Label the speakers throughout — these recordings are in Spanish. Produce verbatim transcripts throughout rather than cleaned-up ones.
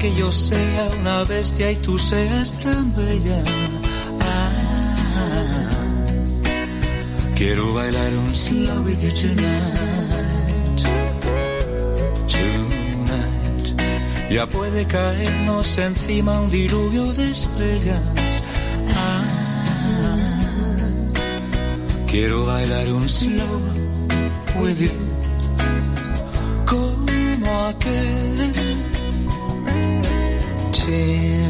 Speaker 1: que yo sea una bestia y tú seas tan bella. Ah, quiero bailar un slow with you tonight. Tonight. Ya puede caernos encima un diluvio de estrellas. Ah, quiero bailar un slow with you. Como aquel. Till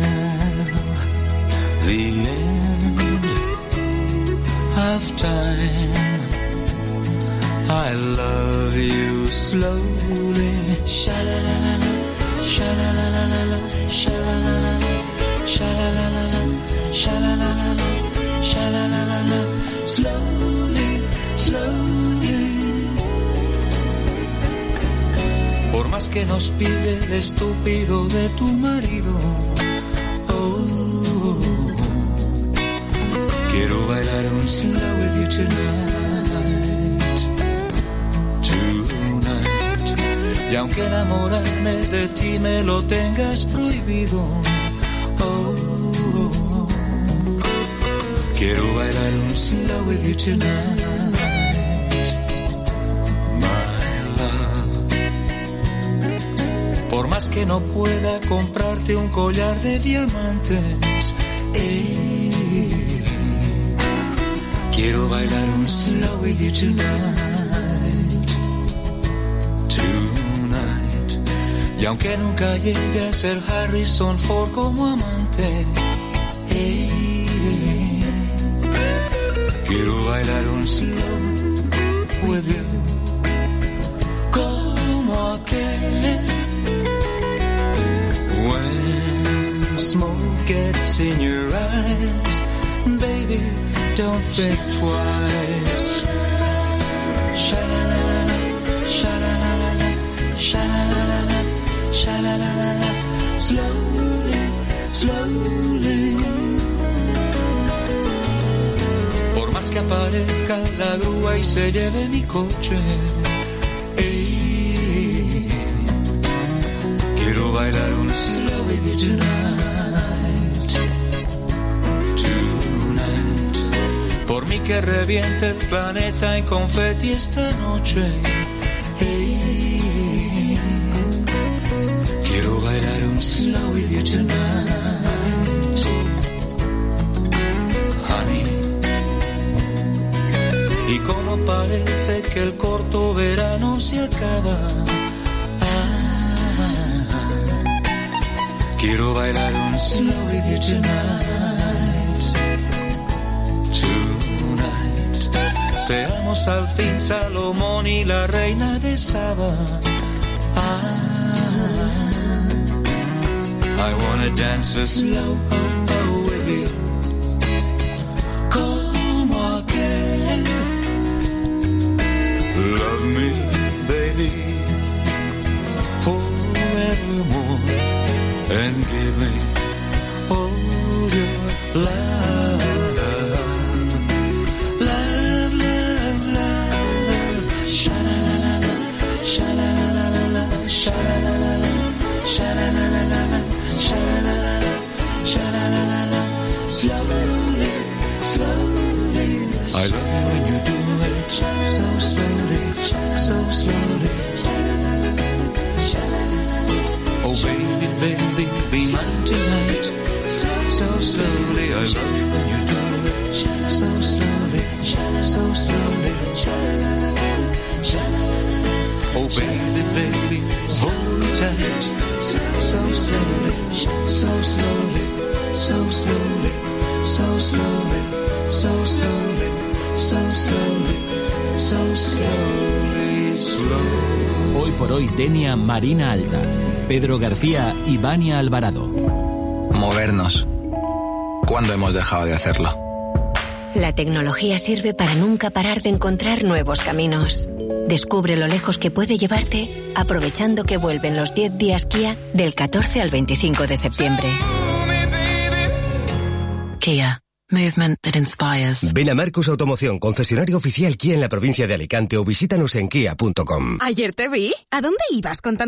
Speaker 1: the end of time, I love you slowly. Sha-la-la-la-la, sha-la-la-la-la, sha-la-la-la-la, sha-la-la-la-la, sha-la-la-la-la, sha-la-la-la-la, slowly, slowly. Por más que nos pide el estúpido de tu marido, oh, quiero bailar un slow with you tonight, tonight. Y aunque enamorarme de ti me lo tengas prohibido, oh, quiero bailar un slow with you tonight. Por más que no pueda comprarte un collar de diamantes, eh, quiero bailar un slow with you tonight, tonight. Y aunque nunca llegue a ser Harrison Ford como amante, eh, quiero bailar un slow with you como aquel. When smoke gets in your eyes, baby, don't think twice. Sha-la-la-la-la, sha-la-la-la-la, sha-la-la-la-la, sha-la-la-la-la, slowly, slowly. Por más que aparezca la grúa y se lleve mi coche, quiero bailar un slow with you tonight, tonight. Por mí que reviente el planeta en confeti esta noche, hey. Quiero bailar un slow with you tonight, honey. Y como parece que el corto verano se acaba, quiero bailar un slow with you tonight, tonight. Seamos al fin Salomón y la reina de Saba. Ah, I wanna dance a slow oh, with you. Como aquel. Love me, baby, forevermore. And give me all your love, love, love, love. Sha-la-la-la-la, sha-la-la-la-la, sha-la-la-la-la, sha-la-la-la-la, sha-la-la-la-la, sha-la-la-la-la. Slowly, slowly. I love you when you do it so slowly, so slowly. Oh baby, baby, be mine tonight. So, so slowly, I love you when you do it. So slowly, so slowly. Oh baby, baby, hold me tight. So slowly, so slowly, so slowly, so slowly, so slowly, so slowly, so slowly, slowly.
Speaker 2: Hoy por hoy, Denia Marina Alta, Pedro García y Vania Alvarado.
Speaker 3: Movernos. ¿Cuándo hemos dejado de hacerlo?
Speaker 4: La tecnología sirve para nunca parar de encontrar nuevos caminos. Descubre lo lejos que puede llevarte aprovechando que vuelven los diez días Kia del catorce al veinticinco de septiembre.
Speaker 5: Kia. Movement that inspires.
Speaker 6: Ven a Marcus Automoción, concesionario oficial Kia en la provincia de Alicante, o visítanos en kia punto com.
Speaker 7: Ayer te vi. ¿A dónde ibas con tanto?